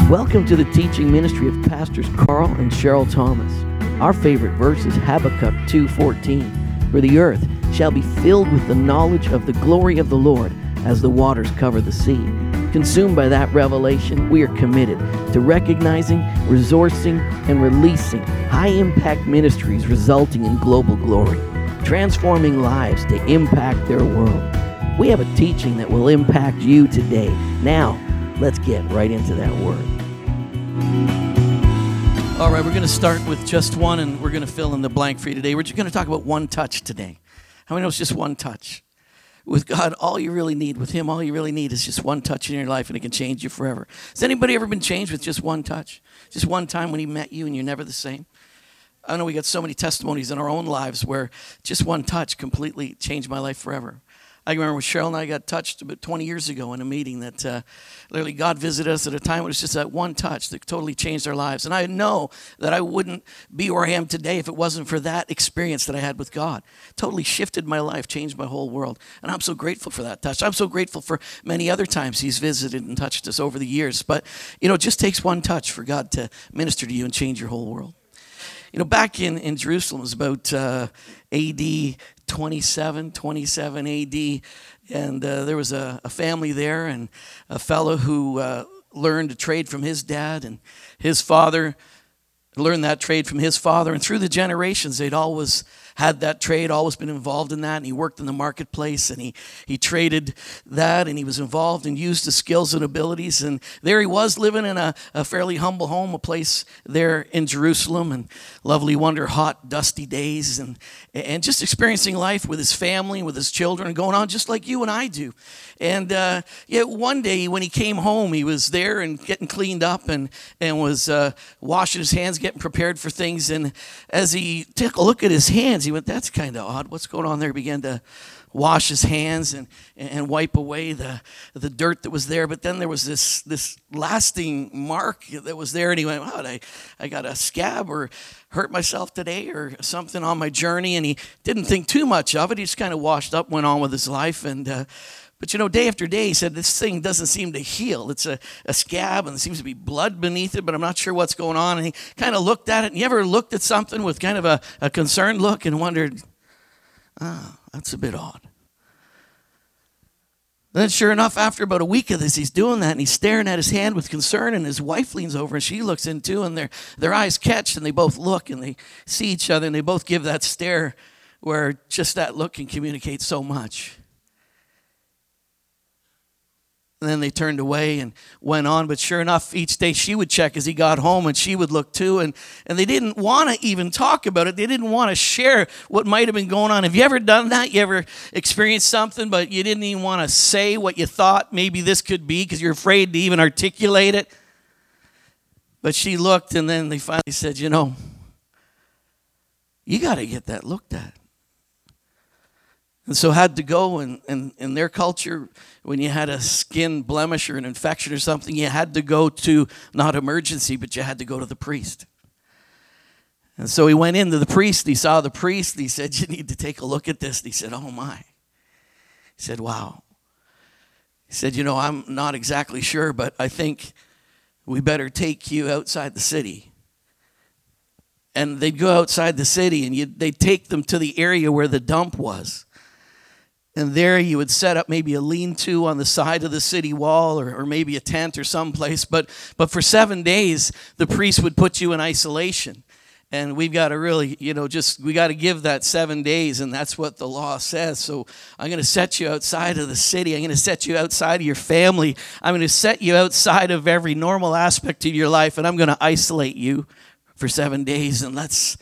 Welcome to the teaching ministry of Pastors Carl and Cheryl Thomas. Our favorite verse is Habakkuk 2:14. For the earth shall be filled with the knowledge of the glory of the Lord as the waters cover the sea. Consumed by that revelation, we are committed to recognizing, resourcing, and releasing high-impact ministries resulting in global glory, transforming lives to impact their world. We have a teaching that will impact you today. Now, let's get right into that word. All right, we're going to start with just one, and we're going to fill in the blank for you today. We're just going to talk about one touch today. How many know it's just one touch? With God, all you really need, with Him, all you really need is just one touch in your life, and it can change you forever. Has anybody ever been changed with just one touch? Just one time when He met you and you're never the same? I know we got so many testimonies in our own lives where just one touch completely changed my life forever. I remember when Cheryl and I got touched about 20 years ago in a meeting that literally God visited us at a time when it was just that one touch that totally changed our lives. And I know that I wouldn't be where I am today if it wasn't for that experience that I had with God. It totally shifted my life, changed my whole world. And I'm so grateful for that touch. I'm so grateful for many other times He's visited and touched us over the years. But, you know, it just takes one touch for God to minister to you and change your whole world. You know, back in Jerusalem, it was about A.D. 27 A.D., and there was a family there and a fellow who learned a trade from his dad, and his father learned that trade from his father, and through the generations, they'd always had that trade, always been involved in that, and he worked in the marketplace, and he traded that, and he was involved and used his skills and abilities, and there he was living in a fairly humble home, a place there in Jerusalem, and lovely, wonder, hot, dusty days, and just experiencing life with his family, with his children, going on just like you and I do. And yet one day when he came home, he was there and getting cleaned up and was washing his hands, getting prepared for things, and as he took a look at his hands, he went, "That's kind of odd. What's going on there?" He began to wash his hands and wipe away the dirt that was there. But then there was this lasting mark that was there, and he went, "Wow, I got a scab or hurt myself today or something on my journey." And he didn't think too much of it. He just kind of washed up, went on with his life. And but, you know, day after day, he said, "This thing doesn't seem to heal. It's a scab, and there seems to be blood beneath it, but I'm not sure what's going on." And he kind of looked at it. And you ever looked at something with kind of a concerned look and wondered, that's a bit odd. Then sure enough, after about a week of this, he's doing that, and he's staring at his hand with concern, and his wife leans over, and she looks in too, and their eyes catch, and they both look, and they see each other, and they both give that stare where just that look can communicate so much. And then they turned away and went on. But sure enough, each day she would check as he got home, and she would look too. And they didn't want to even talk about it. They didn't want to share what might have been going on. Have you ever done that? You ever experienced something, but you didn't even want to say what you thought maybe this could be because you're afraid to even articulate it? But she looked, and then they finally said, "You know, you got to get that looked at." And so had to go, and in their culture, when you had a skin blemish or an infection or something, you had to go to, not emergency, but you had to go to the priest. And so he went into the priest, he saw the priest, he said, "You need to take a look at this." And he said, "Oh my." He said, "Wow." He said, "You know, I'm not exactly sure, but I think we better take you outside the city." And they'd go outside the city, and they'd take them to the area where the dump was. And there you would set up maybe a lean-to on the side of the city wall or maybe a tent or someplace. But for 7 days, the priest would put you in isolation. And we've got to really, we got to give that 7 days, and that's what the law says. So I'm going to set you outside of the city. I'm going to set you outside of your family. I'm going to set you outside of every normal aspect of your life, and I'm going to isolate you for 7 days. And let's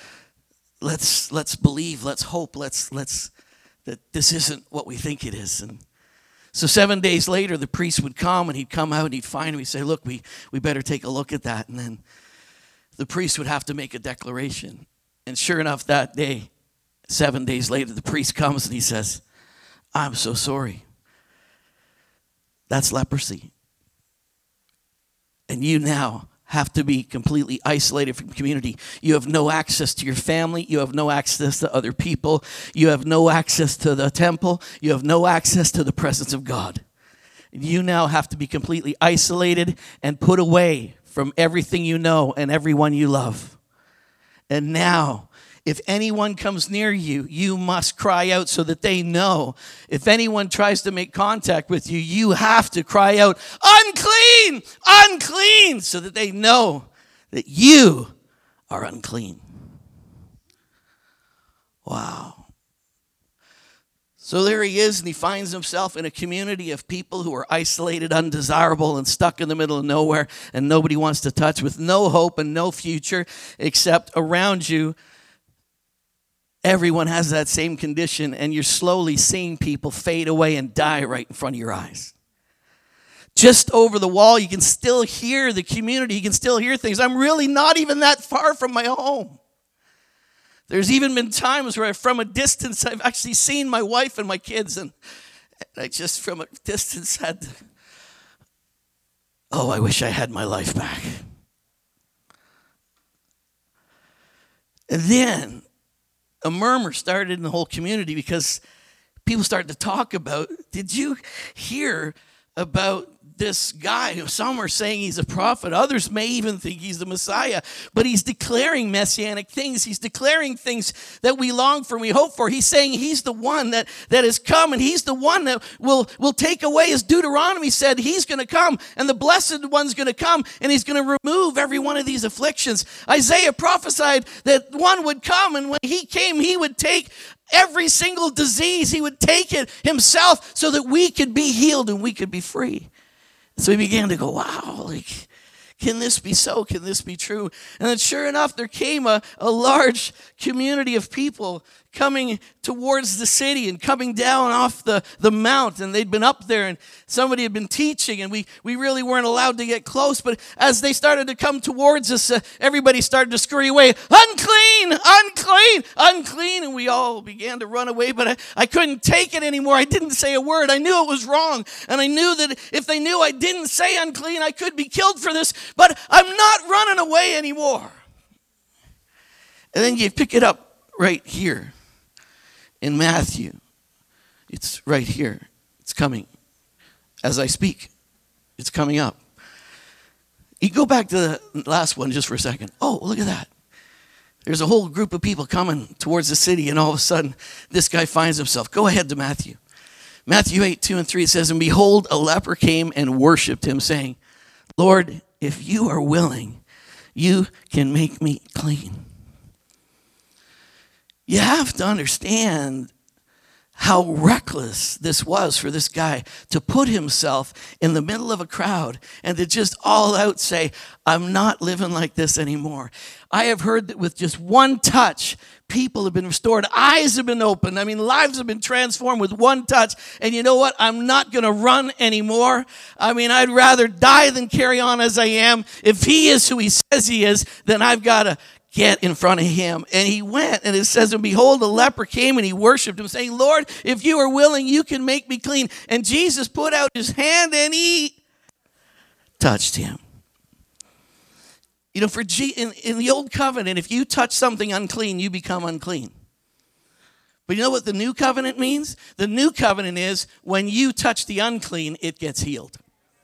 believe, let's hope, let's that this isn't what we think it is. And so 7 days later, the priest would come, and he'd come out, and he'd find him. He'd say, "Look, we better take a look at that." And then the priest would have to make a declaration. And sure enough, that day, 7 days later, the priest comes, and he says, "I'm so sorry. That's leprosy. And you now have to be completely isolated from community. You have no access to your family. You have no access to other people. You have no access to the temple. You have no access to the presence of God. You now have to be completely isolated and put away from everything you know and everyone you love. And now, if anyone comes near you, you must cry out so that they know. If anyone tries to make contact with you, you have to cry out, unclean, unclean, so that they know that you are unclean. Wow. So there he is, and he finds himself in a community of people who are isolated, undesirable, and stuck in the middle of nowhere, and nobody wants to touch, with no hope and no future, except around you, everyone has that same condition, and you're slowly seeing people fade away and die right in front of your eyes. Just over the wall, you can still hear the community. You can still hear things. I'm really not even that far from my home. There's even been times where from a distance, I've actually seen my wife and my kids, and I just from a distance had, I wish I had my life back. And then a murmur started in the whole community because people started to talk about, did you hear about this guy? Some are saying he's a prophet. Others may even think he's the Messiah. But he's declaring messianic things. He's declaring things that we long for and we hope for. He's saying he's the one that has come, and he's the one that will take away, as Deuteronomy said, he's going to come, and the blessed one's going to come, and he's going to remove every one of these afflictions. Isaiah prophesied that one would come, and when he came, he would take every single disease. He would take it himself so that we could be healed and we could be free. So we began to go, wow, can this be so? Can this be true? And then sure enough, there came a large community of people coming towards the city and coming down off the mount. And they'd been up there, and somebody had been teaching, and we really weren't allowed to get close. But as they started to come towards us, everybody started to scurry away. Unclean, unclean, unclean. And we all began to run away, but I couldn't take it anymore. I didn't say a word. I knew it was wrong. And I knew that if they knew I didn't say unclean, I could be killed for this. But I'm not running away anymore. And then you pick it up right here. In Matthew, it's right here. It's coming. As I speak, it's coming up. You go back to the last one just for a second. Oh, look at that. There's a whole group of people coming towards the city, and all of a sudden, this guy finds himself. Go ahead to Matthew. Matthew 8, 2 and 3, it says, and behold, a leper came and worshipped him, saying, Lord, if you are willing, you can make me clean. You have to understand how reckless this was for this guy to put himself in the middle of a crowd and to just all out say, I'm not living like this anymore. I have heard that with just one touch, people have been restored. Eyes have been opened. Lives have been transformed with one touch. And you know what? I'm not going to run anymore. I'd rather die than carry on as I am. If he is who he says he is, then I've got to get in front of him. And he went, and it says, and behold, a leper came and he worshiped him, saying, Lord, if you are willing, you can make me clean. And Jesus put out his hand and he touched him. In the old covenant, if you touch something unclean, you become unclean. But you know what the new covenant means? The new covenant is when you touch the unclean, it gets healed.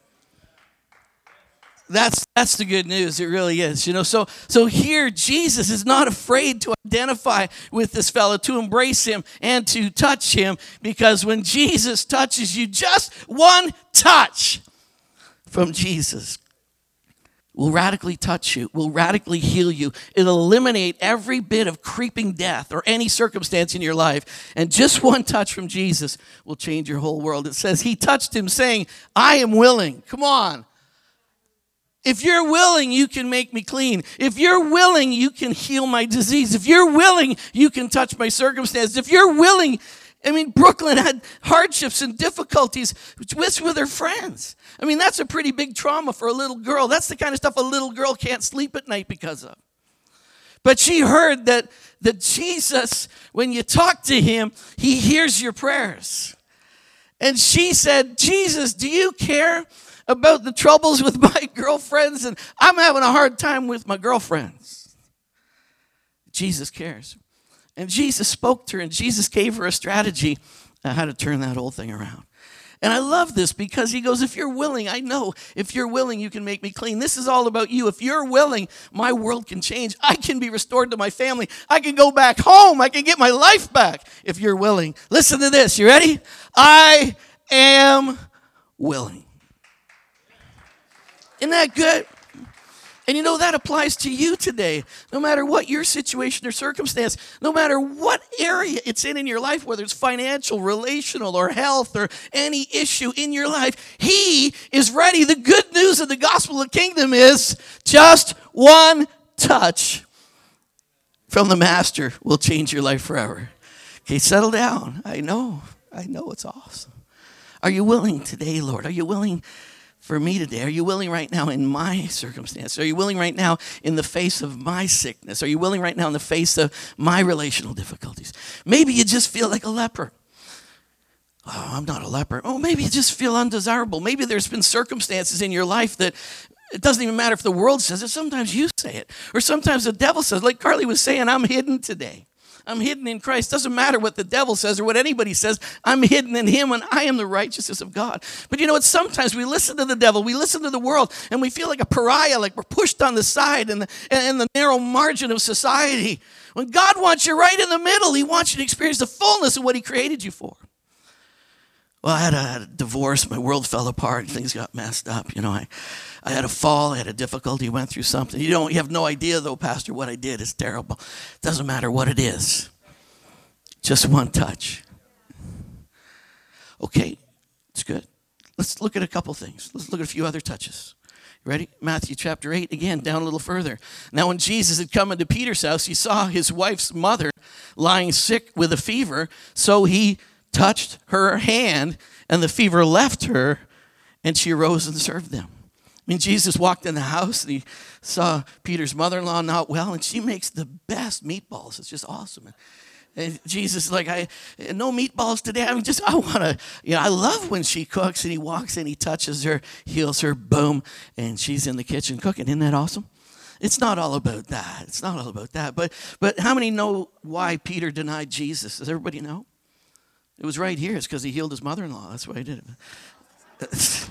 That's the good news. It really is. So here Jesus is not afraid to identify with this fellow, to embrace him and to touch him, because when Jesus touches you, just one touch from Jesus will radically touch you, will radically heal you. It'll eliminate every bit of creeping death or any circumstance in your life. And just one touch from Jesus will change your whole world. It says he touched him saying, I am willing. Come on. If you're willing, you can make me clean. If you're willing, you can heal my disease. If you're willing, you can touch my circumstances. If you're willing, Brooklyn had hardships and difficulties with her friends. That's a pretty big trauma for a little girl. That's the kind of stuff a little girl can't sleep at night because of. But she heard that Jesus, when you talk to him, he hears your prayers. And she said, Jesus, do you care about the troubles with my girlfriends? And I'm having a hard time with my girlfriends. Jesus cares. And Jesus spoke to her, and Jesus gave her a strategy on how to turn that whole thing around. And I love this because he goes, if you're willing, I know if you're willing, you can make me clean. This is all about you. If you're willing, my world can change. I can be restored to my family. I can go back home. I can get my life back if you're willing. Listen to this. You ready? I am willing. Isn't that good? And you know, that applies to you today. No matter what your situation or circumstance, no matter what area it's in your life, whether it's financial, relational, or health, or any issue in your life, he is ready. The good news of the gospel of the kingdom is just one touch from the master will change your life forever. Okay, settle down. I know it's awesome. Are you willing today, Lord? Are you willing for me today? Are you willing right now in my circumstance? Are you willing right now in the face of my sickness? Are you willing right now in the face of my relational difficulties? Maybe you just feel like a leper. Oh, I'm not a leper. Oh, maybe you just feel undesirable. Maybe there's been circumstances in your life that it doesn't even matter if the world says it. Sometimes you say it. Or sometimes the devil says, like Carly was saying, I'm hidden today. I'm hidden in Christ. Doesn't matter what the devil says or what anybody says. I'm hidden in him and I am the righteousness of God. But you know what? Sometimes we listen to the devil, we listen to the world, and we feel like a pariah, like we're pushed on the side in the narrow margin of society. When God wants you right in the middle, he wants you to experience the fullness of what he created you for. Well, I had a divorce. My world fell apart. Things got messed up. You know, I had a fall. I had a difficulty. Went through something. You have no idea, though, Pastor, what I did is terrible. It doesn't matter what it is. Just one touch. Okay, it's good. Let's look at a couple things. Let's look at a few other touches. You ready? Matthew chapter 8, again, down a little further. Now, when Jesus had come into Peter's house, he saw his wife's mother lying sick with a fever, so he touched her hand, and the fever left her, and she arose and served them. I mean, Jesus walked in the house, and he saw Peter's mother-in-law not well, and she makes the best meatballs. It's just awesome. And Jesus is like, no meatballs today. I want to, I love when she cooks, and he walks in, he touches her, heals her, boom, and she's in the kitchen cooking. Isn't that awesome? It's not all about that. It's not all about that. But how many know why Peter denied Jesus? Does everybody know? It was right here. It's because he healed his mother-in-law. That's why he did it.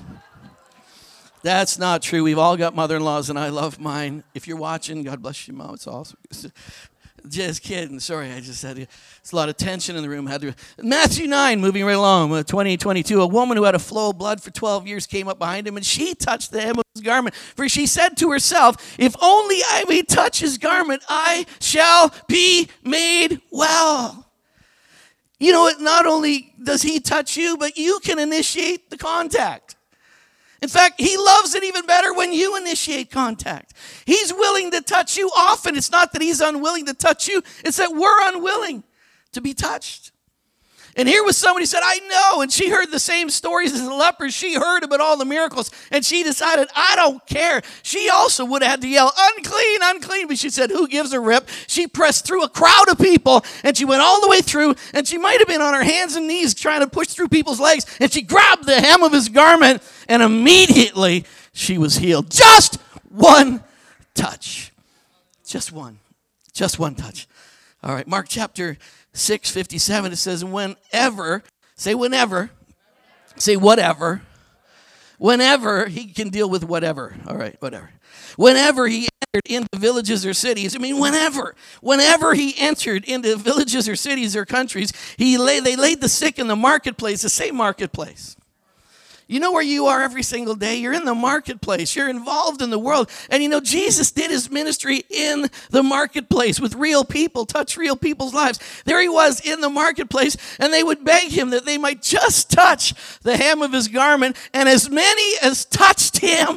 That's not true. We've all got mother-in-laws, and I love mine. If you're watching, God bless you, Mom. It's awesome. Just kidding. Sorry, I just had to. It's a lot of tension in the room. Matthew 9, moving right along, 2022. A woman who had a flow of blood for 12 years came up behind him, and she touched the hem of his garment. For she said to herself, if only I may touch his garment, I shall be made well. You know what? Not only does he touch you, but you can initiate the contact. In fact, he loves it even better when you initiate contact. He's willing to touch you often. It's not that he's unwilling to touch you. It's that we're unwilling to be touched. And here was somebody who said, I know. And she heard the same stories as the lepers. She heard about all the miracles. And she decided, I don't care. She also would have had to yell, unclean, unclean. But she said, who gives a rip? She pressed through a crowd of people. And she went all the way through. And she might have been on her hands and knees trying to push through people's legs. And she grabbed the hem of his garment. And immediately she was healed. Just one touch. Just one. Just one touch. All right, Mark chapter 6:57, it says, whenever, say whenever, say whatever, whenever he can deal with whatever. All right, whatever. Whenever he entered into villages or cities, whenever he entered into villages or cities or countries, they laid the sick in the marketplace, the same marketplace. You know where you are every single day? You're in the marketplace. You're involved in the world. And Jesus did his ministry in the marketplace with real people, touch real people's lives. There he was in the marketplace, and they would beg him that they might just touch the hem of his garment, and as many as touched him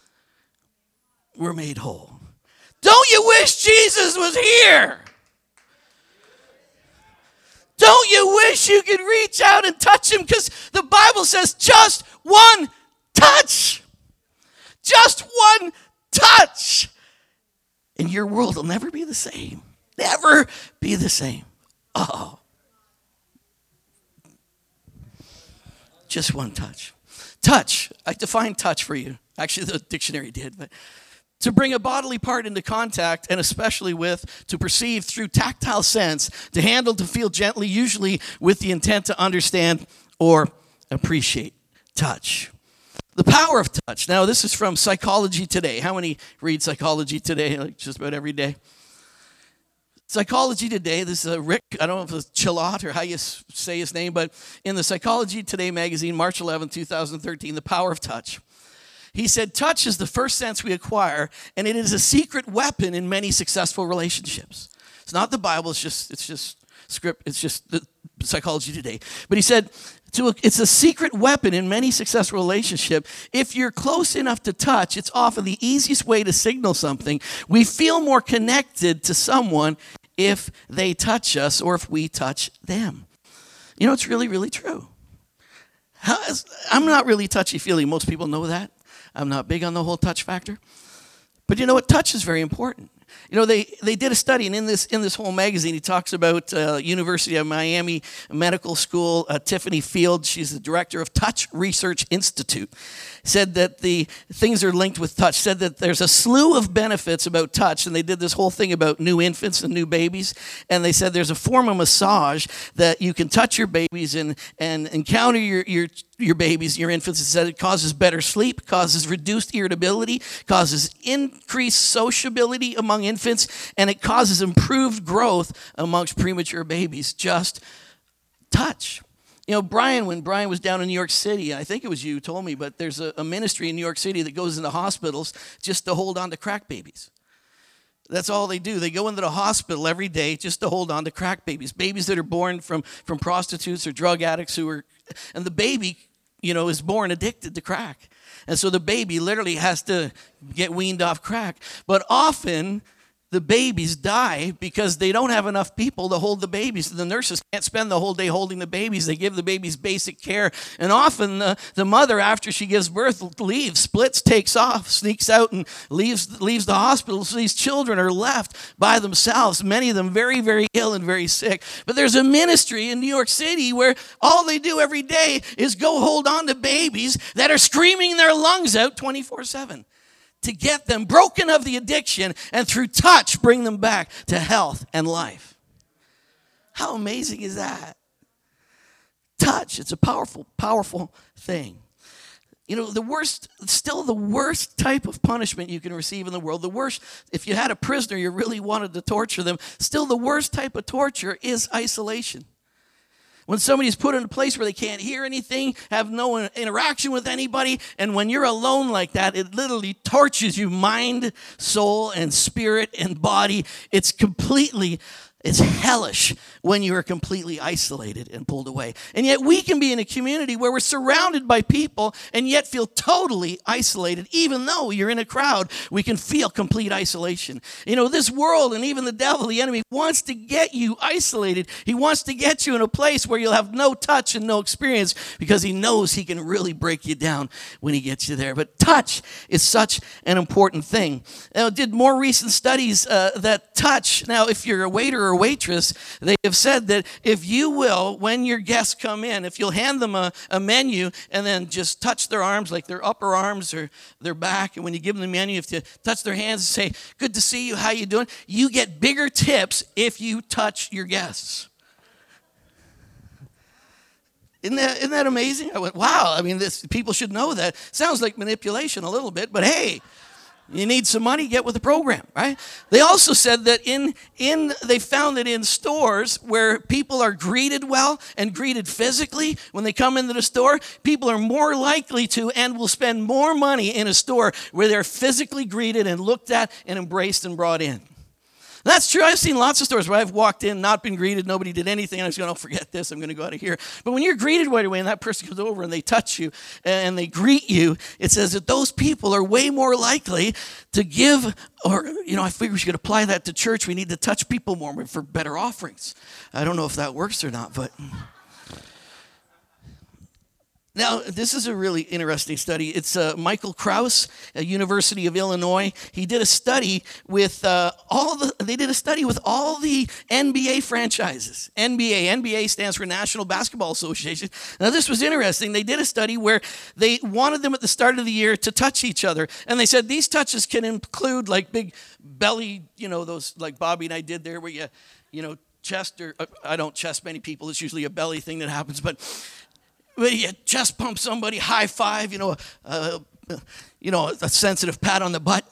were made whole. Don't you wish Jesus was here? Don't you wish you could reach out and touch him? Because the Bible says just one touch. Just one touch. And your world will never be the same. Never be the same. Oh. Just one touch. Touch. I defined touch for you. Actually, the dictionary did, but to bring a bodily part into contact, and especially to perceive through tactile sense, to handle, to feel gently, usually with the intent to understand or appreciate. touch. The power of touch. Now, this is from Psychology Today. How many read Psychology Today? Like just about every day. Psychology Today, this is Rick, I don't know if it's Chilot or how you say his name, but in the Psychology Today magazine, March 11, 2013, The Power of Touch. He said, touch is the first sense we acquire, and it is a secret weapon in many successful relationships. It's not the Bible, it's just script, it's just the Psychology Today. But he said, it's a secret weapon in many successful relationships. If you're close enough to touch, it's often the easiest way to signal something. We feel more connected to someone if they touch us or if we touch them. You know, it's really, really true. I'm not really touchy-feely. Most people know that. I'm not big on the whole touch factor. But you know what? Touch is very important. You know, they did a study, and in this whole magazine, he talks about University of Miami Medical School, Tiffany Field, she's the director of Touch Research Institute, said that the things are linked with touch, said that there's a slew of benefits about touch, and they did this whole thing about new infants and new babies, and they said there's a form of massage that you can touch your babies and encounter your babies, your infants. It said it causes better sleep, causes reduced irritability, causes increased sociability among infants, and it causes improved growth amongst premature babies. Just touch. You know, when Brian was down in New York City, I think it was you who told me, but there's a ministry in New York City that goes into hospitals just to hold on to crack babies. That's all they do. They go into the hospital every day just to hold on to crack babies. Babies that are born from prostitutes or drug addicts and the baby, you know, is born addicted to crack. And so the baby literally has to get weaned off crack. But often the babies die because they don't have enough people to hold the babies. The nurses can't spend the whole day holding the babies. They give the babies basic care. And often the mother, after she gives birth, leaves, splits, takes off, sneaks out and leaves the hospital. So these children are left by themselves, many of them very, very ill and very sick. But there's a ministry in New York City where all they do every day is go hold on to babies that are screaming their lungs out 24/7. To get them broken of the addiction and through touch bring them back to health and life. How amazing is that? Touch, it's a powerful, powerful thing. You know, the worst type of punishment you can receive in the world, the worst, if you had a prisoner you really wanted to torture them, still the worst type of torture is isolation. When somebody's put in a place where they can't hear anything, have no interaction with anybody, and when you're alone like that, it literally tortures you, mind, soul, and spirit and body. It's hellish when you are completely isolated and pulled away. And yet we can be in a community where we're surrounded by people and yet feel totally isolated. Even though you're in a crowd, we can feel complete isolation. You know, this world and even the devil, the enemy, wants to get you isolated. He wants to get you in a place where you'll have no touch and no experience because he knows he can really break you down when he gets you there. But touch is such an important thing. Now, did more recent studies that touch, now if you're a waiter or waitress, they have said that if you will, when your guests come in, if you'll hand them a menu and then just touch their arms, like their upper arms or their back, and when you give them the menu, if you touch their hands and say, good to see you, how you doing? You get bigger tips if you touch your guests. Isn't that amazing? I went, wow, I mean, people should know that. Sounds like manipulation a little bit, but hey, you need some money, get with the program, right? They also said that they found that in stores where people are greeted well and greeted physically when they come into the store, people are more likely to and will spend more money in a store where they're physically greeted and looked at and embraced and brought in. That's true. I've seen lots of stores where I've walked in, not been greeted, nobody did anything, and I was going, oh, forget this, I'm going to go out of here. But when you're greeted right away and that person comes over and they touch you and they greet you, it says that those people are way more likely to give, or, you know, I figure we should apply that to church. We need to touch people more for better offerings. I don't know if that works or not, but... Now, this is a really interesting study. It's Michael Krause, University of Illinois. He did a study with all the NBA franchises. NBA stands for National Basketball Association. Now, this was interesting. They did a study where they wanted them at the start of the year to touch each other. And they said these touches can include like big belly, you know, those like Bobby and I did there where you know, chest, or I don't chest many people. It's usually a belly thing that happens, but you chest pump somebody, high five, a sensitive pat on the butt,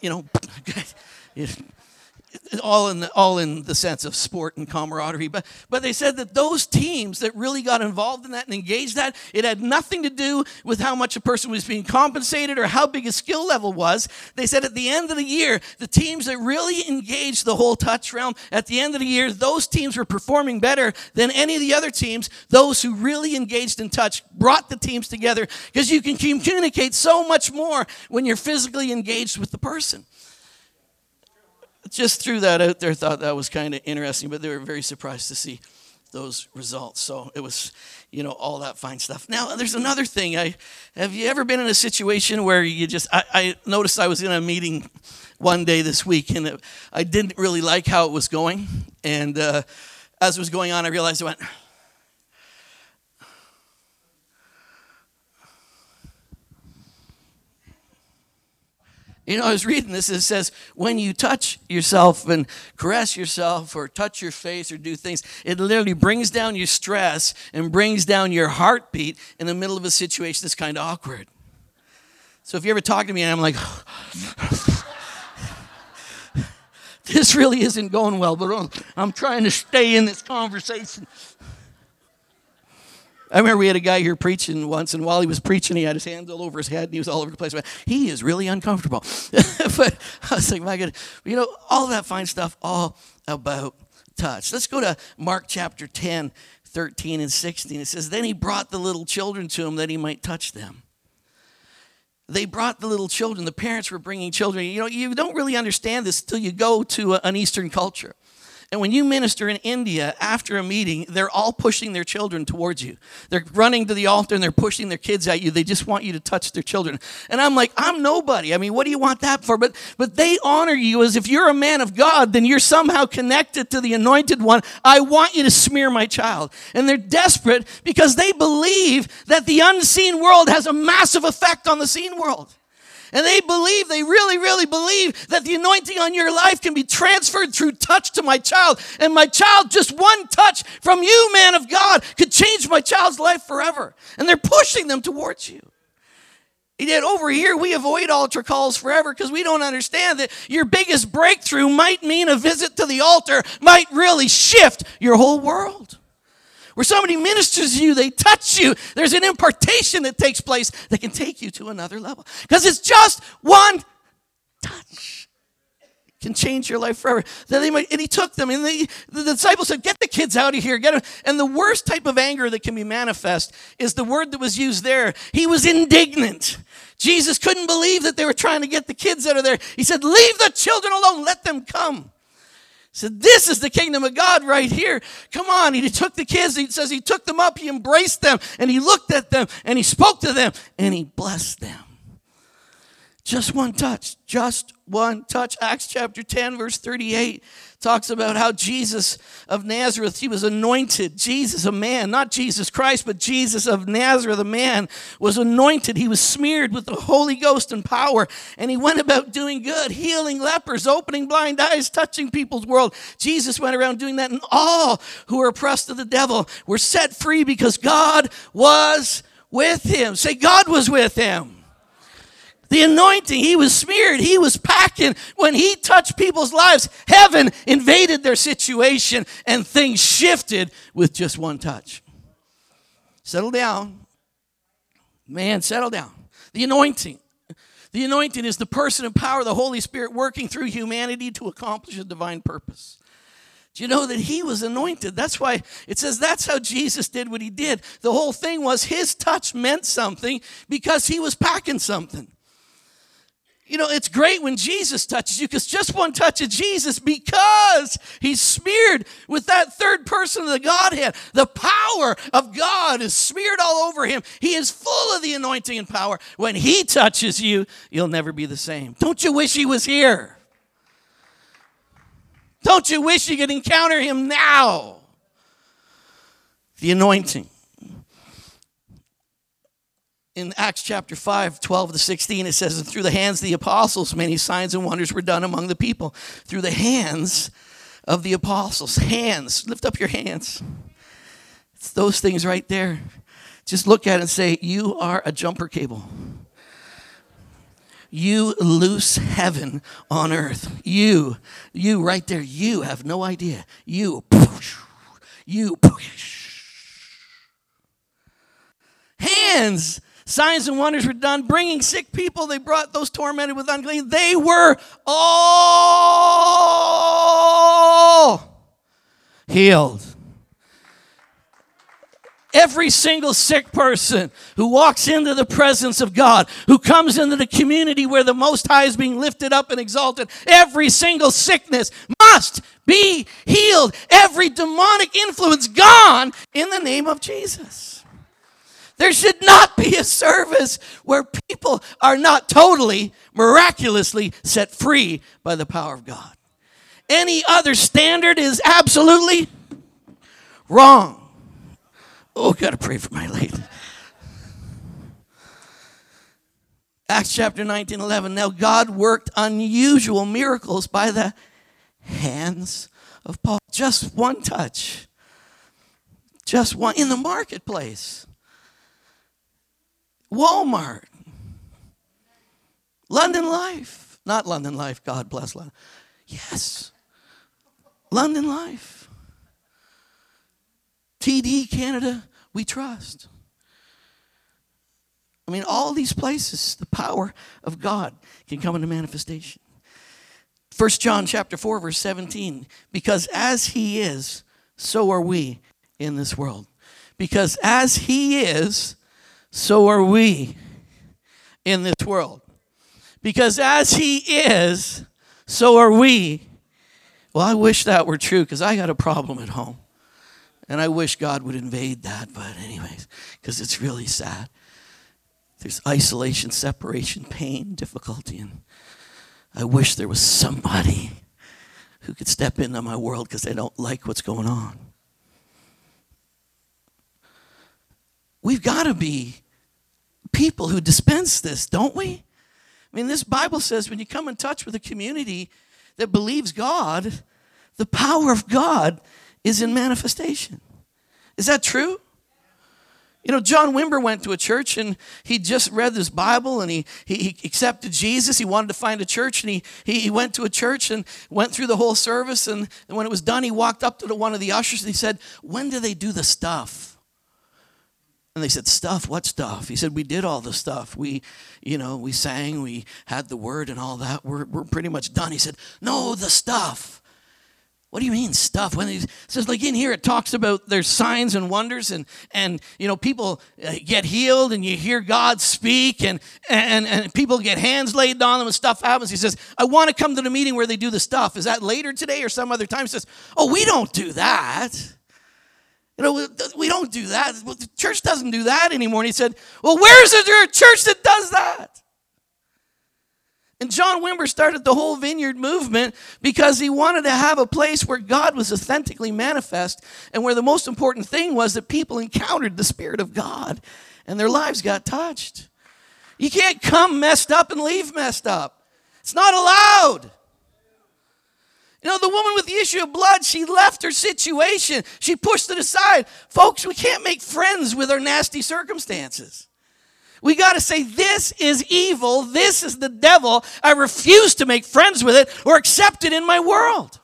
all in the sense of sport and camaraderie. But they said that those teams that really got involved in that and engaged that, it had nothing to do with how much a person was being compensated or how big a skill level was. They said at the end of the year, the teams that really engaged the whole touch realm, at the end of the year, those teams were performing better than any of the other teams. Those who really engaged in touch brought the teams together, because you can communicate so much more when you're physically engaged with the person. Just threw that out there, thought that was kind of interesting, but they were very surprised to see those results. So it was, all that fine stuff. Now, there's another thing. Have you ever been in a situation where you just, I noticed I was in a meeting one day this week, and I didn't really like how it was going. And as it was going on, I realized I went, I was reading this. It says, when you touch yourself and caress yourself or touch your face or do things, it literally brings down your stress and brings down your heartbeat in the middle of a situation that's kind of awkward. So if you ever talk to me and I'm like, this really isn't going well, but I'm trying to stay in this conversation. I remember we had a guy here preaching once, and while he was preaching, he had his hands all over his head, and he was all over the place. He is really uncomfortable. But I was like, my God, all that fine stuff, all about touch. Let's go to Mark chapter 10, 13 and 16. It says, then he brought the little children to him that he might touch them. They brought the little children. The parents were bringing children. You don't really understand this until you go to an Eastern culture. And when you minister in India, after a meeting, they're all pushing their children towards you. They're running to the altar and they're pushing their kids at you. They just want you to touch their children. And I'm like, I'm nobody. I mean, what do you want that for? But they honor you as if you're a man of God, then you're somehow connected to the anointed one. I want you to smear my child. And they're desperate because they believe that the unseen world has a massive effect on the seen world. And they really, really believe that the anointing on your life can be transferred through touch to my child. And my child, just one touch from you, man of God, could change my child's life forever. And they're pushing them towards you. Yet over here, we avoid altar calls forever because we don't understand that your biggest breakthrough might mean a visit to the altar, might really shift your whole world. Where somebody ministers to you, they touch you, there's an impartation that takes place that can take you to another level. Because it's just one touch. It can change your life forever. And he took them, and the disciples said, get the kids out of here. Get them. And the worst type of anger that can be manifest is the word that was used there. He was indignant. Jesus couldn't believe that they were trying to get the kids out of there. He said, leave the children alone, let them come. He said, this is the kingdom of God right here. Come on. He took the kids. He says he took them up. He embraced them. And he looked at them. And he spoke to them. And he blessed them. Just one touch. Just one touch. Acts chapter 10, verse 38 talks about how Jesus of Nazareth, he was anointed. Jesus, a man, not Jesus Christ, but Jesus of Nazareth, a man, was anointed. He was smeared with the Holy Ghost and power. And he went about doing good, healing lepers, opening blind eyes, touching people's world. Jesus went around doing that. And all who were oppressed of the devil were set free because God was with him. Say, God was with him. The anointing, he was smeared, he was packing. When he touched people's lives, heaven invaded their situation and things shifted with just one touch. Settle down. Man, settle down. The anointing. The anointing is the person and power of the Holy Spirit working through humanity to accomplish a divine purpose. Do you know that he was anointed? That's why it says that's how Jesus did what he did. The whole thing was his touch meant something because he was packing something. It's great when Jesus touches you because just one touch of Jesus, because he's smeared with that third person of the Godhead. The power of God is smeared all over him. He is full of the anointing and power. When he touches you, you'll never be the same. Don't you wish he was here? Don't you wish you could encounter him now? The anointing. In Acts chapter 5, 12 to 16, it says, and through the hands of the apostles, many signs and wonders were done among the people. Through the hands of the apostles. Hands. Lift up your hands. It's those things right there. Just look at it and say, you are a jumper cable. You loose heaven on earth. You right there, you have no idea. You. Hands, signs and wonders were done, bringing sick people. They brought those tormented with unclean. They were all healed. Every single sick person who walks into the presence of God, who comes into the community where the Most High is being lifted up and exalted, every single sickness must be healed. Every demonic influence gone in the name of Jesus. There should not be a service where people are not totally, miraculously set free by the power of God. Any other standard is absolutely wrong. Oh, got to pray for my lady. Acts chapter 19:11. Now God worked unusual miracles by the hands of Paul. Just one touch. Just one. In the marketplace. Walmart. London Life. Not London Life. God bless London. Yes. London Life. TD Canada, we trust. I mean, all these places, the power of God can come into manifestation. 1 John chapter 4, verse 17. Because as he is, so are we in this world. Because as he is, so are we in this world. Because as he is, so are we. Well, I wish that were true because I got a problem at home. And I wish God would invade that, but anyways, because it's really sad. There's isolation, separation, pain, difficulty, and I wish there was somebody who could step into my world because I don't like what's going on. We've got to be people who dispense this, don't we? I mean, this Bible says when you come in touch with a community that believes God, the power of God is in manifestation. Is that true? You know, John Wimber went to a church and he just read this Bible and he accepted Jesus. He wanted to find a church and he went to a church and went through the whole service. And when it was done, he walked up to one of the ushers and he said, when do they do the stuff? And they said, stuff? What stuff? He said, we did all the stuff. We sang, we had the word and all that. We're pretty much done. He said, no, the stuff. What do you mean stuff? When he says, like in here, it talks about there's signs and wonders and you know, people get healed and you hear God speak and people get hands laid on them and stuff happens. He says, I want to come to the meeting where they do the stuff. Is that later today or some other time? He says, oh, we don't do that. You know, we don't do that. The church doesn't do that anymore. And he said, well, where is there a church that does that? And John Wimber started the whole Vineyard movement because he wanted to have a place where God was authentically manifest and where the most important thing was that people encountered the Spirit of God and their lives got touched. You can't come messed up and leave messed up. It's not allowed. You know, the woman with the issue of blood, she left her situation. She pushed it aside. Folks, we can't make friends with our nasty circumstances. We got to say, this is evil. This is the devil. I refuse to make friends with it or accept it in my world.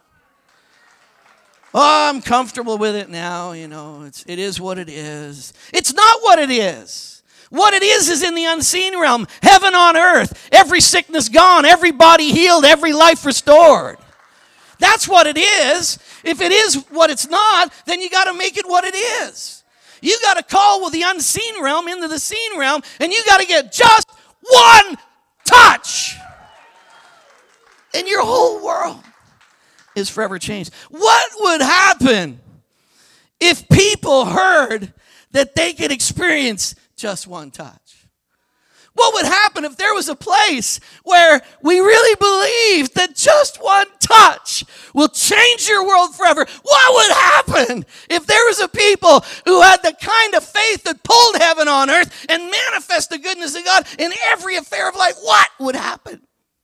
Oh, I'm comfortable with it now. You know, it is what it is. It's not what it is. What it is in the unseen realm. Heaven on earth. Every sickness gone. Every body healed. Every life restored. That's what it is. If it is what it's not, then you got to make it what it is. You got to call with the unseen realm into the seen realm, and you got to get just one touch. And your whole world is forever changed. What would happen if people heard that they could experience just one touch? What would happen if there was a place where we really believed that just one touch will change your world forever? What would happen if there was a people who had the kind of faith that pulled heaven on earth and manifest the goodness of God in every affair of life? What would happen?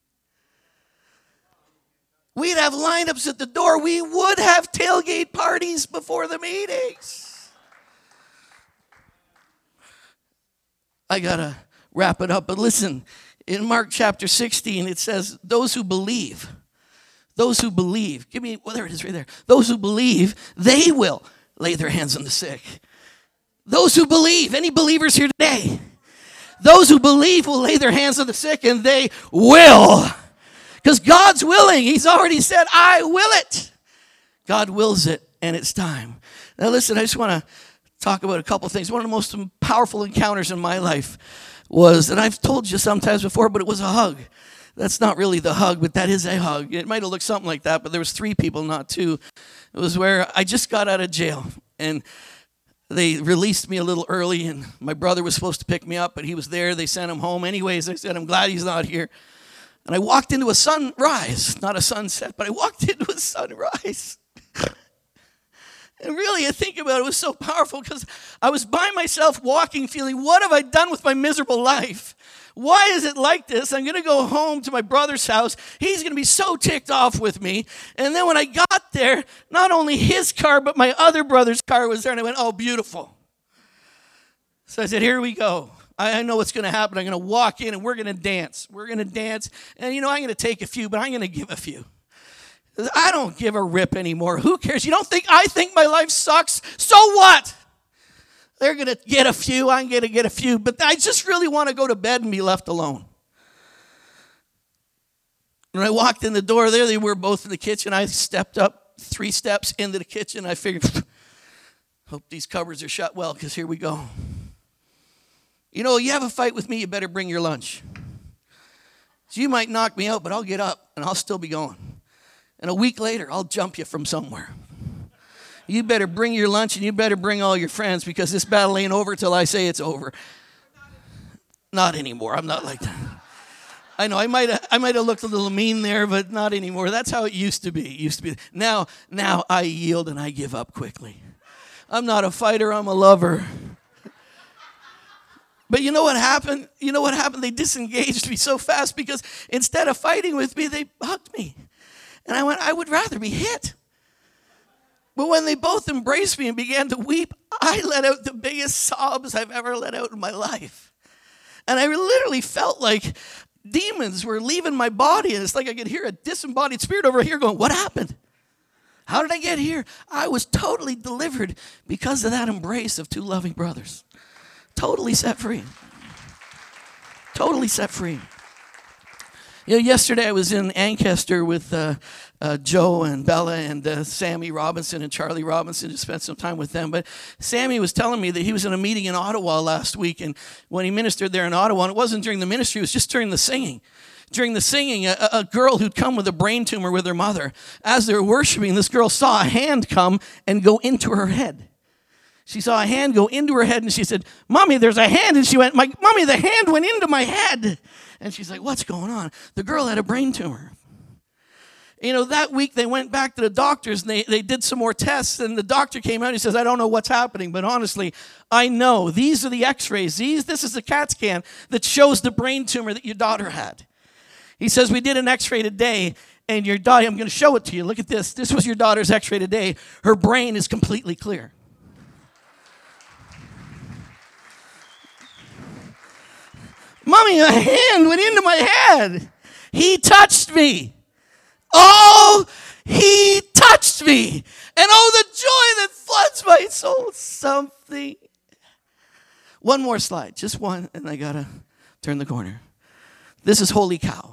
We'd have lineups at the door. We would have tailgate parties before the meetings. I got to wrap it up. But listen, in Mark chapter 16, it says, those who believe, give me, well, there it is right there. Those who believe, they will lay their hands on the sick. Those who believe, any believers here today? Those who believe will lay their hands on the sick, and they will. Because God's willing. He's already said, I will it. God wills it, and it's time. Now listen, I just want to talk about a couple things. One of the most powerful encounters in my life was, and I've told you sometimes before, but it was a hug. That's not really the hug, but that is a hug. It might have looked something like that, but there was 3 people, not 2. It was where I just got out of jail, and they released me a little early, and my brother was supposed to pick me up, but he was there. They sent him home. Anyways, I said, I'm glad he's not here. And I walked into a sunrise, not a sunset, but I walked into a sunrise. And really, I think about it, it was so powerful because I was by myself walking, feeling, what have I done with my miserable life? Why is it like this? I'm going to go home to my brother's house. He's going to be so ticked off with me. And then when I got there, not only his car, but my other brother's car was there. And I went, oh, beautiful. So I said, here we go. I know what's going to happen. I'm going to walk in and we're going to dance. We're going to dance. And, I'm going to take a few, but I'm going to give a few. I don't give a rip anymore. Who cares? You don't think I think my life sucks? So what? They're going to get a few. I'm going to get a few. But I just really want to go to bed and be left alone. When I walked in the door there, they were both in the kitchen. I stepped up 3 steps into the kitchen. I figured, hope these cupboards are shut well, because here we go. You have a fight with me, you better bring your lunch. So you might knock me out, but I'll get up and I'll still be going. And a week later, I'll jump you from somewhere. You better bring your lunch and you better bring all your friends, because this battle ain't over till I say it's over. Not anymore. I'm not like that. I know I might have looked a little mean there, but not anymore. That's how it used to be. Now I yield and I give up quickly. I'm not a fighter, I'm a lover. But you know what happened? They disengaged me so fast, because instead of fighting with me, they hugged me. And I went, I would rather be hit. But when they both embraced me and began to weep, I let out the biggest sobs I've ever let out in my life. And I literally felt like demons were leaving my body. And it's like I could hear a disembodied spirit over here going, what happened? How did I get here? I was totally delivered because of that embrace of 2 loving brothers. Totally set free. Totally set free. Yesterday I was in Ancaster with Joe and Bella and Sammy Robinson and Charlie Robinson. Just spent some time with them. But Sammy was telling me that he was in a meeting in Ottawa last week, and when he ministered there in Ottawa, and it wasn't during the ministry, it was just during the singing. During the singing, a girl who'd come with a brain tumor with her mother, as they were worshiping, this girl saw a hand come and go into her head. She saw a hand go into her head, and she said, Mommy, there's a hand. And she went, Mommy, the hand went into my head. And she's like, what's going on? The girl had a brain tumor. That week they went back to the doctors, and they did some more tests, and the doctor came out and he says, I don't know what's happening, but honestly, I know. These are the x-rays. This is the CAT scan that shows the brain tumor that your daughter had. He says, we did an x-ray today, and your daughter, I'm going to show it to you. Look at this. This was your daughter's x-ray today. Her brain is completely clear. Mommy, a hand went into my head. He touched me. Oh, he touched me. And oh, the joy that floods my soul. Something. One more slide, just one, and I got to turn the corner. This is Holy Cow.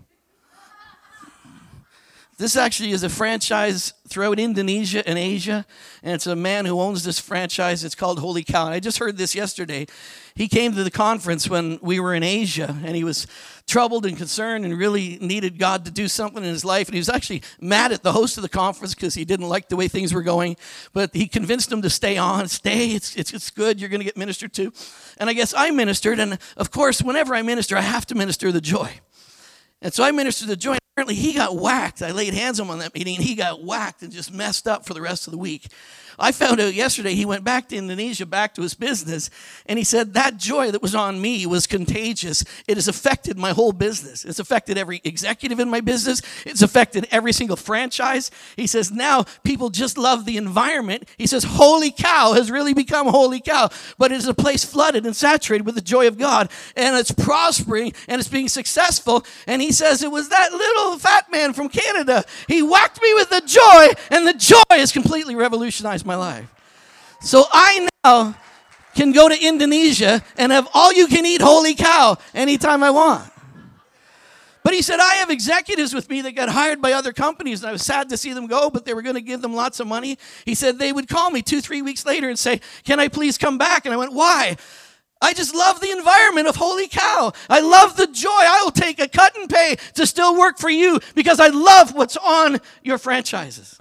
This actually is a franchise throughout Indonesia and Asia, and it's a man who owns this franchise. It's called Holy Cow. And I just heard this yesterday. He came to the conference when we were in Asia, and he was troubled and concerned and really needed God to do something in his life. And he was actually mad at the host of the conference because he didn't like the way things were going. But he convinced him to stay on. Stay. It's good. You're going to get ministered to. And I guess I ministered. And, of course, whenever I minister, I have to minister the joy. And so I ministered the joy. apparently he got whacked. I laid hands on him on that meeting, and he got whacked and just messed up for the rest of the week. I found out yesterday he went back to Indonesia, back to his business, and he said that joy that was on me was contagious. It has affected my whole business. It's affected every executive in my business. It's affected every single franchise. He says now people just love the environment. He says Holy Cow has really become Holy Cow, but it is a place flooded and saturated with the joy of God, and it's prospering, and it's being successful. And he says it was that little fat man from Canada. He whacked me with the joy, and the joy has completely revolutionized my life. So I now can go to Indonesia and have all you can eat Holy Cow anytime I want. But he said, I have executives with me that got hired by other companies, and I was sad to see them go, but they were going to give them lots of money. He said they would call me 2-3 weeks later and say, can I please come back? And I went, why? I just love the environment of Holy Cow. I love the joy. I will take a cut and pay to still work for you because I love what's on your franchises.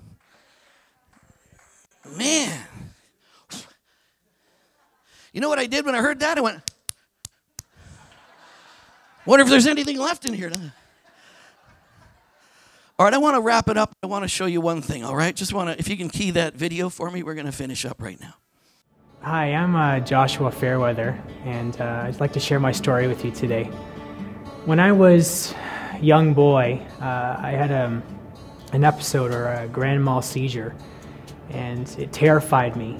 Man. You know what I did when I heard that? I went, wonder if there's anything left in here. All right, I want to wrap it up. I want to show you one thing, all right? Just want to, if you can key that video for me, we're going to finish up right now. Hi, I'm Joshua Fairweather, and I'd like to share my story with you today. When I was a young boy, I had an episode or a grand mal seizure, and it terrified me.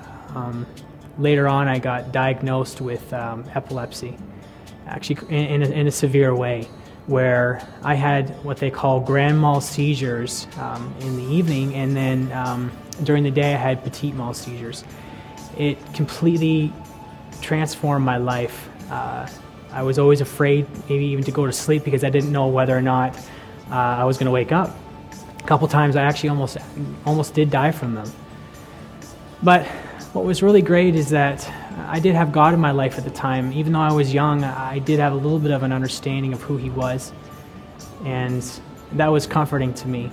Later on, I got diagnosed with epilepsy, actually in a severe way, where I had what they call grand mal seizures in the evening, and then during the day I had petit mal seizures. It completely transformed my life. I was always afraid maybe even to go to sleep because I didn't know whether or not I was going to wake up. A couple times I actually almost did die from them. But what was really great is that I did have God in my life at the time. Even though I was young, I did have a little bit of an understanding of who He was, and that was comforting to me.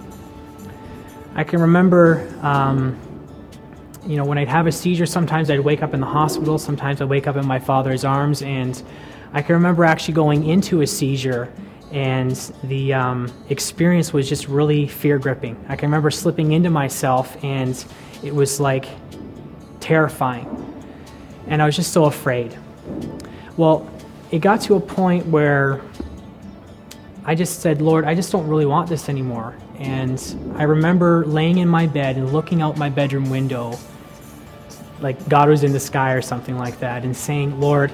I can remember when I'd have a seizure, sometimes I'd wake up in the hospital, sometimes I'd wake up in my father's arms, and I can remember actually going into a seizure, and the experience was just really fear-gripping. I can remember slipping into myself, and it was like terrifying, and I was just so afraid. Well, it got to a point where I just said, Lord, I just don't really want this anymore. And I remember laying in my bed and looking out my bedroom window like God was in the sky or something like that, and saying, Lord,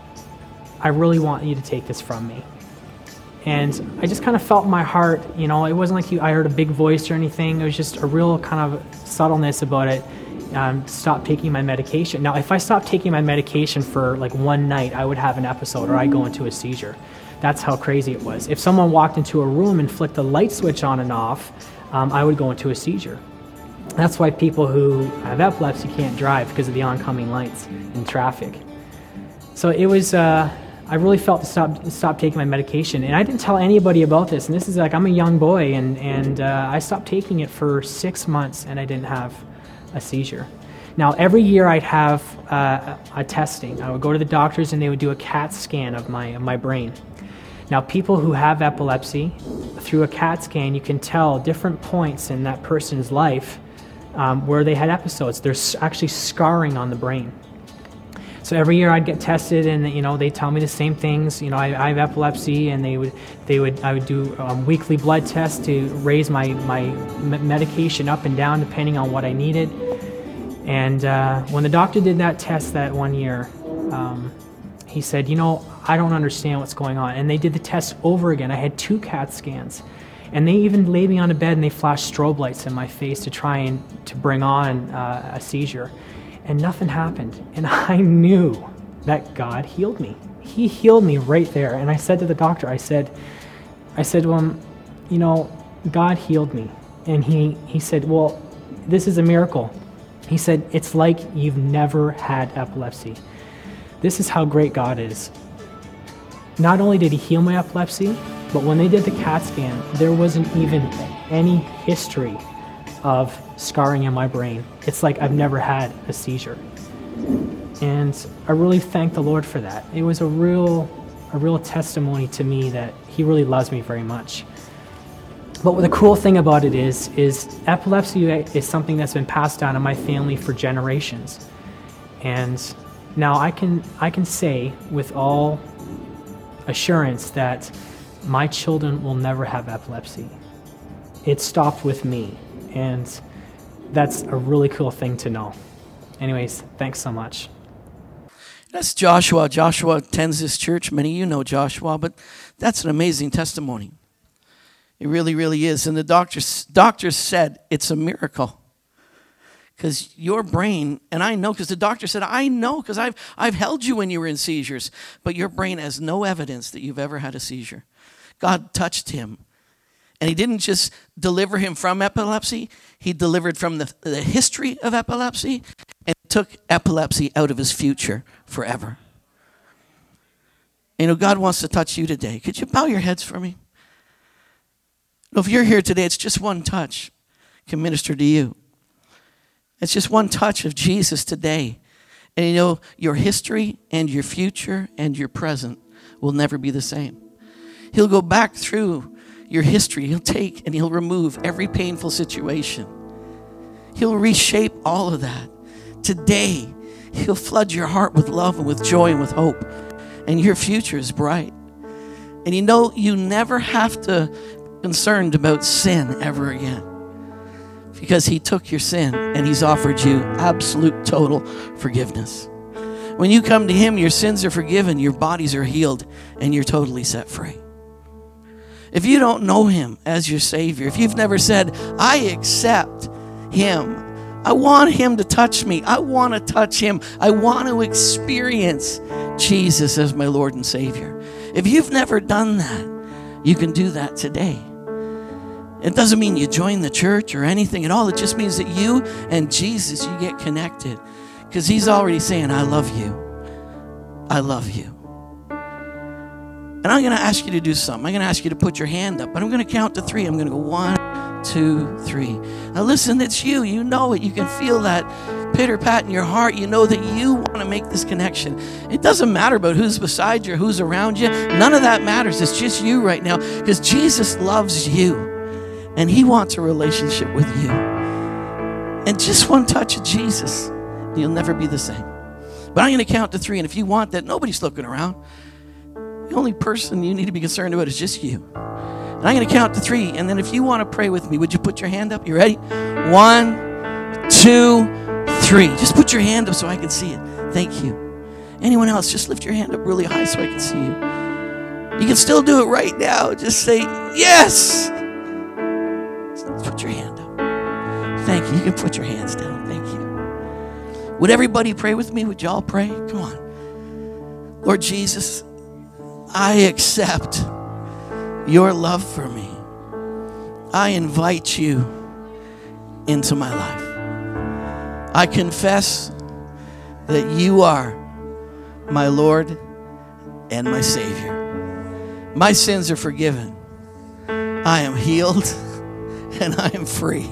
I really want you to take this from me. And I just kind of felt in my heart, it wasn't like I heard a big voice or anything. It was just a real kind of subtleness about it. Stop taking my medication. Now, if I stopped taking my medication for like one night, I would have an episode, or I'd go into a seizure. That's how crazy it was. If someone walked into a room and flicked the light switch on and off, I would go into a seizure. That's why people who have epilepsy can't drive, because of the oncoming lights in traffic. So it was, I really felt to stop taking my medication. And I didn't tell anybody about this. And this is like, I'm a young boy, and I stopped taking it for 6 months, and I didn't have a seizure. Now, every year I'd have a testing. I would go to the doctors, and they would do a CAT scan of my brain. Now, people who have epilepsy, through a CAT scan, you can tell different points in that person's life where they had episodes. There's actually scarring on the brain. So every year I'd get tested, and they tell me the same things. I have epilepsy, and I would do weekly blood tests to raise my medication up and down depending on what I needed. And when the doctor did that test that one year, he said, I don't understand what's going on. And they did the test over again. I had 2 CAT scans. And they even laid me on a bed, and they flashed strobe lights in my face to try to bring on a seizure. And nothing happened. And I knew that God healed me. He healed me right there. And I said to the doctor, I said, well, God healed me. And he said, well, this is a miracle. He said, it's like you've never had epilepsy. This is how great God is. Not only did He heal my epilepsy, but when they did the CAT scan, there wasn't even any history of scarring in my brain. It's like I've never had a seizure. And I really thank the Lord for that. It was a real testimony to me that He really loves me very much. But the cool thing about it is epilepsy is something that's been passed down in my family for generations. And now I can say with all assurance that my children will never have epilepsy. It stopped with me, and that's a really cool thing to know. Anyways, thanks so much. That's Joshua. Joshua attends this church. Many of you know Joshua, but that's an amazing testimony. It really, really is. And the doctors said it's a miracle. Because your brain, and I know, because the doctor said, I know, because I've held you when you were in seizures, but your brain has no evidence that you've ever had a seizure. God touched him. And he didn't just deliver him from epilepsy. He delivered from the history of epilepsy and took epilepsy out of his future forever. You know, God wants to touch you today. Could you bow your heads for me? If you're here today, it's just one touch can minister to you. It's just one touch of Jesus today. And you know, your history and your future and your present will never be the same. He'll go back through your history. He'll take and he'll remove every painful situation. He'll reshape all of that. Today, he'll flood your heart with love and with joy and with hope. And your future is bright. And you know, you never have to be concerned about sin ever again. Because he took your sin and he's offered you absolute total forgiveness. When you come to him, your sins are forgiven, your bodies are healed, and you're totally set free. If you don't know him as your Savior, if you've never said, I accept him, I want him to touch me, I want to touch him, I want to experience Jesus as my Lord and Savior. If you've never done that, you can do that today. It doesn't mean you join the church or anything at all. It just means that you and Jesus, you get connected. Because he's already saying, I love you. I love you. And I'm going to ask you to do something. I'm going to ask you to put your hand up. But I'm going to count to 3. I'm going to go 1, 2, 3. Now listen, it's you. You know it. You can feel that pitter-pat in your heart. You know that you want to make this connection. It doesn't matter about who's beside you or who's around you. None of that matters. It's just you right now. Because Jesus loves you. And he wants a relationship with you. And just one touch of Jesus, you'll never be the same. But I'm going to count to 3. And if you want that, nobody's looking around. The only person you need to be concerned about is just you. And I'm going to count to 3. And then if you want to pray with me, would you put your hand up? You ready? 1, 2, 3. Just put your hand up so I can see it. Thank you. Anyone else, just lift your hand up really high so I can see you. You can still do it right now. Just say, yes. Put your hand up. Thank you. You can put your hands down. Thank you. Would everybody pray with me? Would y'all pray? Come on. Lord Jesus, I accept your love for me. I invite you into my life. I confess that you are my Lord and my Savior. My sins are forgiven. I am healed and I am free.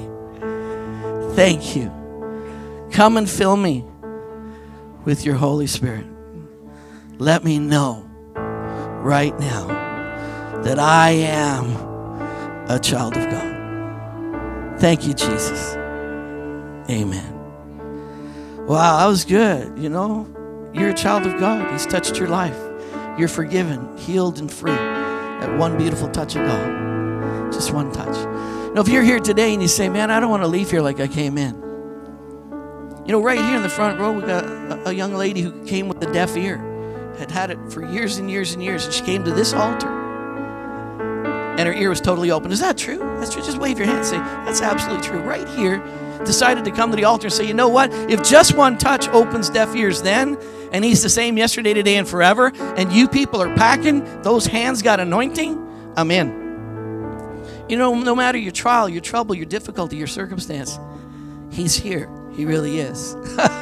Thank you. Come and fill me with your Holy Spirit. Let me know right now that I am a child of God. Thank you, Jesus. Amen. Wow, that was good. You know, you're a child of God. He's touched your life. You're forgiven, healed, and free at one beautiful touch of God. Just one touch. Now, if you're here today and you say, man, I don't want to leave here like I came in. You know, right here in the front row, we got a young lady who came with a deaf ear. Had it for years and years and years. And she came to this altar. And her ear was totally open. Is that true? That's true. Just wave your hand and say, that's absolutely true. Right here, decided to come to the altar and say, you know what? If just one touch opens deaf ears then, and he's the same yesterday, today, and forever, and you people are packing, those hands got anointing, I'm in. You know, no matter your trial, your trouble, your difficulty, your circumstance, he's here. He really is.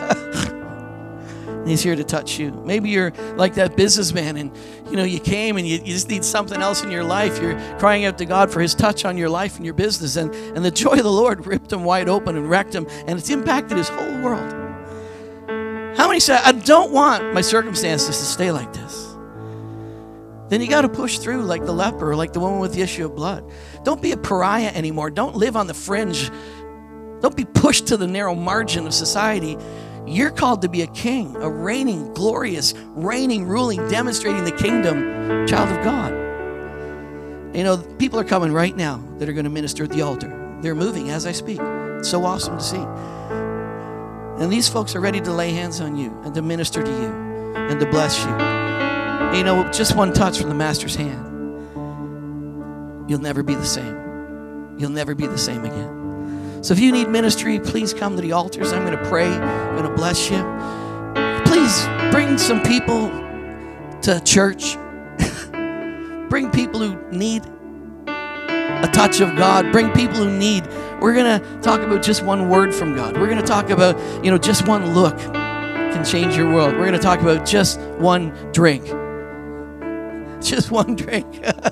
He's here to touch you. Maybe you're like that businessman and, you know, you came and you just need something else in your life. You're crying out to God for his touch on your life and your business. And the joy of the Lord ripped him wide open and wrecked him. And it's impacted his whole world. How many say, I don't want my circumstances to stay like this? then you got to push through like the leper or like the woman with the issue of blood. Don't be a pariah anymore. Don't live on the fringe. Don't be pushed to the narrow margin of society. You're called to be a king, a reigning, glorious, reigning, ruling, demonstrating the kingdom child of God. You know, people are coming right now that are going to minister at the altar. They're moving as I speak. It's so awesome to see. And these folks are ready to lay hands on you and to minister to you and to bless you. And you know, just one touch from the Master's hand, you'll never be the same. You'll never be the same again. So if you need ministry, please come to the altars. I'm going to pray. I'm going to bless you. Please bring some people to church. Bring people who need a touch of God. Bring people who need. We're going to talk about just one word from God. We're going to talk about, you know, just one look can change your world. We're going to talk about just one drink. Just one drink.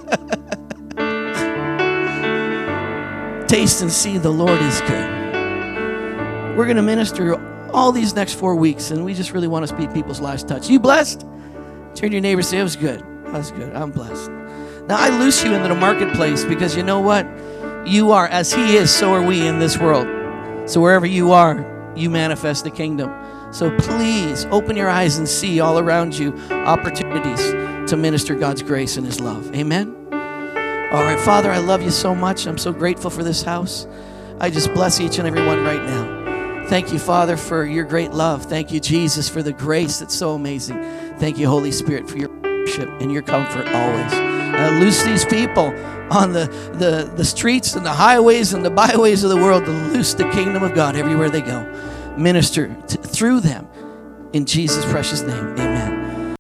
Taste and see the Lord is good. We're going to minister all these next 4 weeks, and we just really want to speak people's lives touch. You blessed? Turn to your neighbor and say, it was good. That was good. I'm blessed. Now, I loose you into the marketplace because you know what? You are, as He is, so are we in this world. So wherever you are, you manifest the kingdom. So please open your eyes and see all around you opportunities to minister God's grace and His love. Amen? All right, Father, I love you so much. I'm so grateful for this house. I just bless each and every one right now. Thank you, Father, for your great love. Thank you, Jesus, for the grace that's so amazing. Thank you, Holy Spirit, for your worship and your comfort always. And loose these people on the streets and the highways and the byways of the world to loose the kingdom of God everywhere they go. Minister through them. In Jesus' precious name, amen.